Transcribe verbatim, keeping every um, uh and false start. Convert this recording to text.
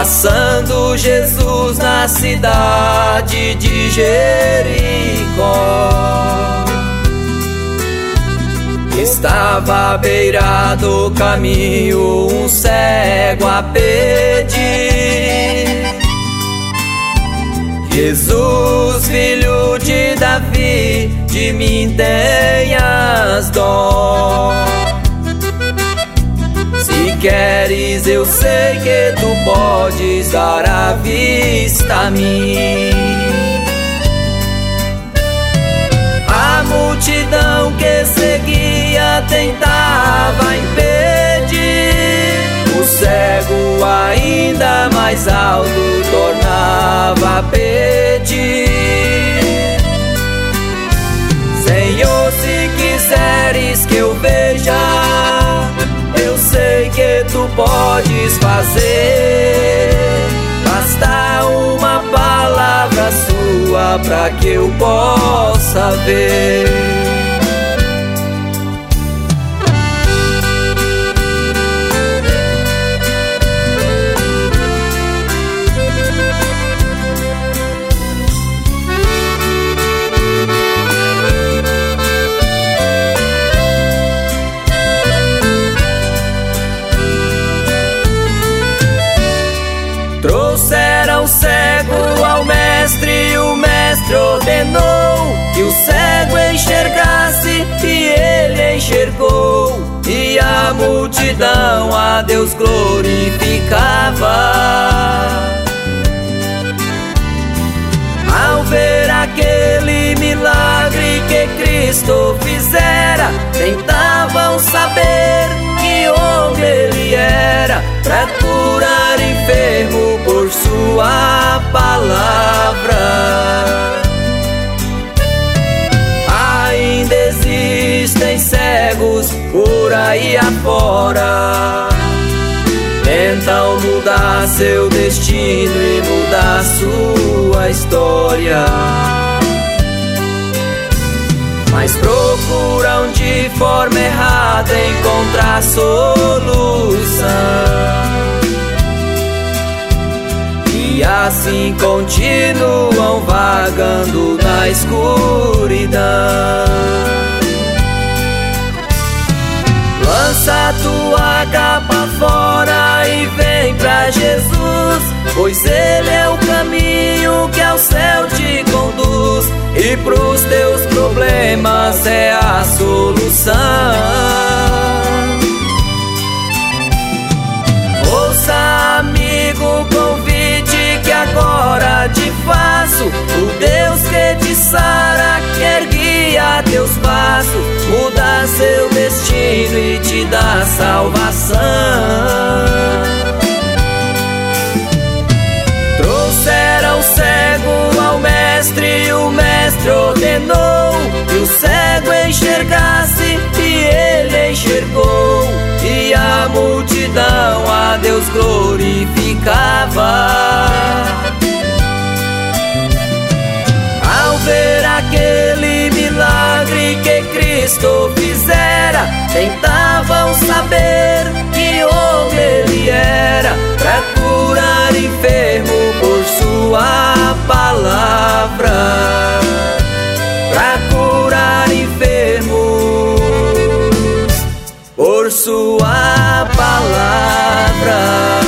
Passando Jesus na cidade de Jericó, estava à beira do caminho um cego a pedir: Jesus, filho de Davi, de mim tenhas dó. Se queres, eu sei que tu podes dar a vista a mim. A multidão que seguia tentava impedir, o cego ainda mais alto tornava a pedir: Senhor, se quiseres que eu veja, eu sei que tu podes fazer. Basta uma palavra sua pra que eu possa ver. Trouxeram o cego ao mestre e o mestre ordenou que o cego enxergasse, e ele enxergou, e a multidão a Deus glorificava. Ao ver aquele milagre que Cristo fizera, tentavam saber que homem ele era, pra curar enfermo por sua palavra. Ainda existem cegos por aí afora, tentam mudar seu destino e mudar sua história, mas procuram de forma errada encontrar solução, e assim continuam vagando na escuridão. Lança tua capa fora e vem pra Jesus, pois Ele é o caminho que ao céu te conduz, e pros teus problemas é a solução. Ouça, amigo, o convite que agora te faço: o Deus que te sara quer guiar teus passos, muda seu destino e te dá salvação. Trouxeram o cego ao mestre e o mestre ordenou que o cego enxergasse, e ele enxergou, e a multidão a Deus glorificava. Ao ver aquele milagre que Cristo fizera, tentavam saber que homem ele era, pra curar enfermo por sua palavra, pra curar enfermo por sua palavra.